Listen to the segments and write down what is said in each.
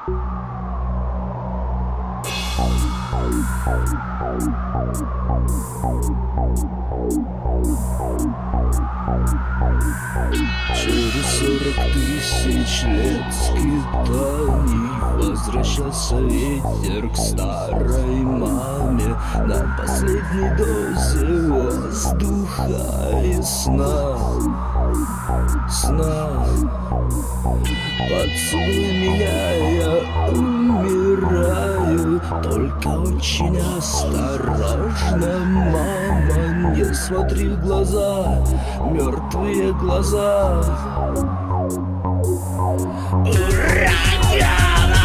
Через 40 тысяч лет скитаний возвращался ветер к старой маме на последней дозе воздуха и сна. Поцелуй меня, я умираю, только очень осторожно, мама, не смотри в глаза, мертвые глаза. Ура, Диана!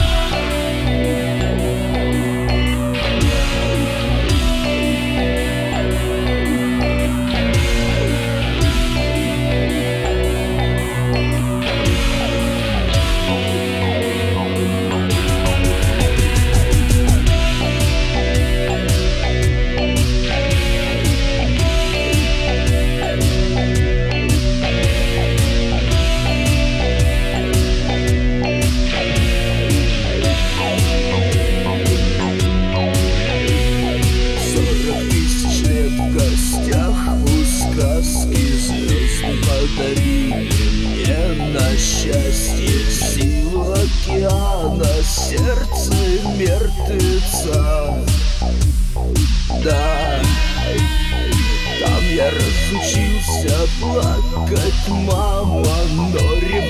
Подарили мне на счастье силу океана, сердце мертвеца. Да, там я разучился плакать, мама, но